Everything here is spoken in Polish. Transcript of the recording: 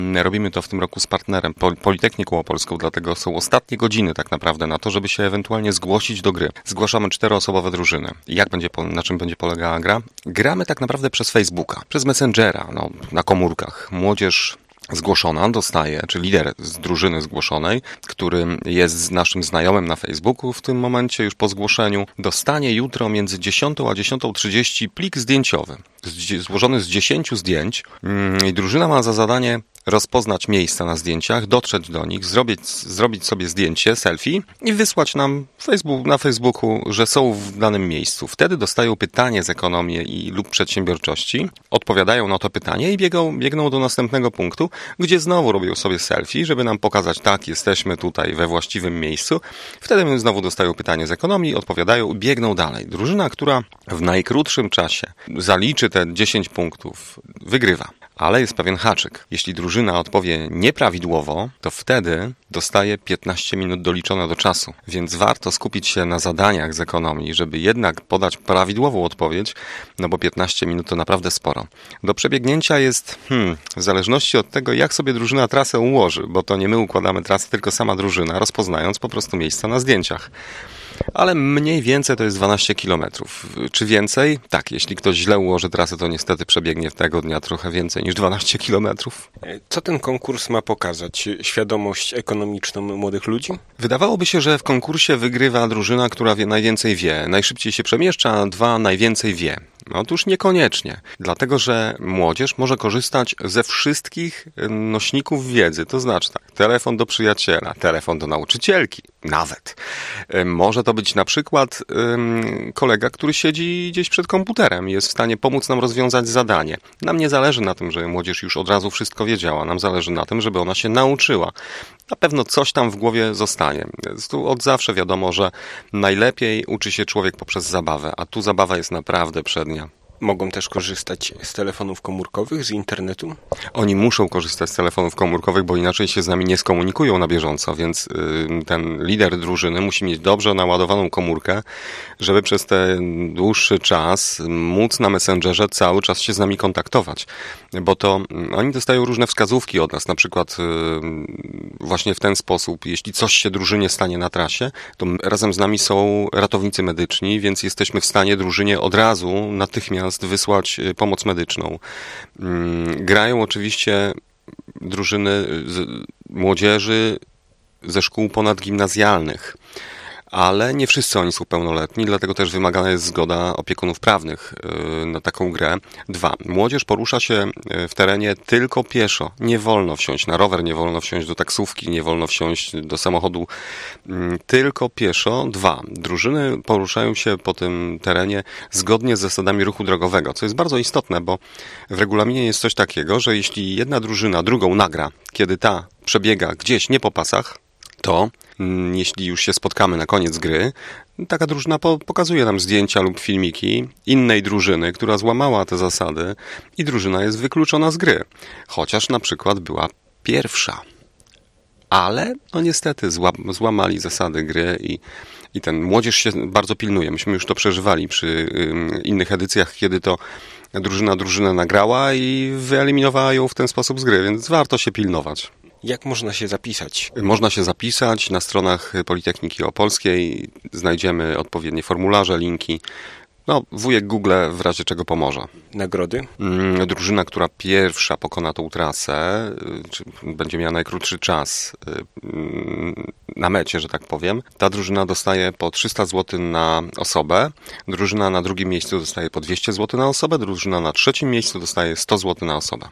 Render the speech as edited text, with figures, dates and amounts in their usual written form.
Robimy to w tym roku z partnerem Politechniką Opolską, dlatego są ostatnie godziny tak naprawdę na to, żeby się ewentualnie zgłosić do gry. Zgłaszamy 4-osobowe drużyny. Na czym będzie polegała gra? Gramy tak naprawdę przez Facebooka, przez Messengera, na komórkach. Młodzież zgłoszona dostaje, czy lider z drużyny zgłoszonej, który jest naszym znajomym na Facebooku w tym momencie, już po zgłoszeniu, dostanie jutro między 10 a 10:30 plik zdjęciowy, złożony z 10 zdjęć i drużyna ma za zadanie rozpoznać miejsca na zdjęciach, dotrzeć do nich, zrobić sobie zdjęcie, selfie i wysłać nam na Facebooku, że są w danym miejscu. Wtedy dostają pytanie z ekonomii lub przedsiębiorczości, odpowiadają na to pytanie i biegną do następnego punktu, gdzie znowu robią sobie selfie, żeby nam pokazać, tak, jesteśmy tutaj we właściwym miejscu. Wtedy znowu dostają pytanie z ekonomii, odpowiadają i biegną dalej. Drużyna, która w najkrótszym czasie zaliczy te 10 punktów, wygrywa. Ale jest pewien haczyk. Jeśli drużyna odpowie nieprawidłowo, to wtedy dostaje 15 minut doliczone do czasu. Więc warto skupić się na zadaniach z ekonomii, żeby jednak podać prawidłową odpowiedź, bo 15 minut to naprawdę sporo. Do przebiegnięcia jest, w zależności od tego, jak sobie drużyna trasę ułoży, bo to nie my układamy trasę, tylko sama drużyna, rozpoznając po prostu miejsca na zdjęciach. Ale mniej więcej to jest 12 km. Czy więcej? Tak, jeśli ktoś źle ułoży trasę, to niestety przebiegnie tego dnia trochę więcej niż 12 km. Co ten konkurs ma pokazać? Świadomość ekonomiczną młodych ludzi? Wydawałoby się, że w konkursie wygrywa drużyna, która najwięcej wie, najszybciej się przemieszcza, a najwięcej wie. Otóż niekoniecznie, dlatego że młodzież może korzystać ze wszystkich nośników wiedzy, to znaczy tak, telefon do przyjaciela, telefon do nauczycielki, nawet. Może to być na przykład kolega, który siedzi gdzieś przed komputerem i jest w stanie pomóc nam rozwiązać zadanie. Nam nie zależy na tym, żeby młodzież już od razu wszystko wiedziała, nam zależy na tym, żeby ona się nauczyła. Na pewno coś tam w głowie zostanie. Tu od zawsze wiadomo, że najlepiej uczy się człowiek poprzez zabawę, a tu zabawa jest naprawdę przednia. Mogą też korzystać z telefonów komórkowych, z internetu? Oni muszą korzystać z telefonów komórkowych, bo inaczej się z nami nie skomunikują na bieżąco, więc ten lider drużyny musi mieć dobrze naładowaną komórkę, żeby przez ten dłuższy czas móc na Messengerze cały czas się z nami kontaktować. Bo to oni dostają różne wskazówki od nas, na przykład właśnie w ten sposób, jeśli coś się drużynie stanie na trasie, to razem z nami są ratownicy medyczni, więc jesteśmy w stanie drużynie od razu, natychmiast wysłać pomoc medyczną. Grają oczywiście drużyny młodzieży ze szkół ponadgimnazjalnych, ale nie wszyscy oni są pełnoletni, dlatego też wymagana jest zgoda opiekunów prawnych na taką grę. 2. Młodzież porusza się w terenie tylko pieszo. Nie wolno wsiąść na rower, nie wolno wsiąść do taksówki, nie wolno wsiąść do samochodu, tylko pieszo. 2. Drużyny poruszają się po tym terenie zgodnie z zasadami ruchu drogowego, co jest bardzo istotne, bo w regulaminie jest coś takiego, że jeśli jedna drużyna drugą nagra, kiedy ta przebiega gdzieś nie po pasach, to jeśli już się spotkamy na koniec gry, taka drużyna pokazuje nam zdjęcia lub filmiki innej drużyny, która złamała te zasady i drużyna jest wykluczona z gry. Chociaż na przykład była pierwsza. Ale niestety złamali zasady gry i ten młodzież się bardzo pilnuje. Myśmy już to przeżywali przy innych edycjach, kiedy to drużynę nagrała i wyeliminowała ją w ten sposób z gry, więc warto się pilnować. Jak można się zapisać? Można się zapisać na stronach Politechniki Opolskiej. Znajdziemy odpowiednie formularze, linki. Wujek Google w razie czego pomoże. Nagrody? Drużyna, która pierwsza pokona tą trasę, czy będzie miała najkrótszy czas na mecie, że tak powiem, ta drużyna dostaje po 300 zł na osobę. Drużyna na drugim miejscu dostaje po 200 zł na osobę. Drużyna na trzecim miejscu dostaje 100 zł na osobę.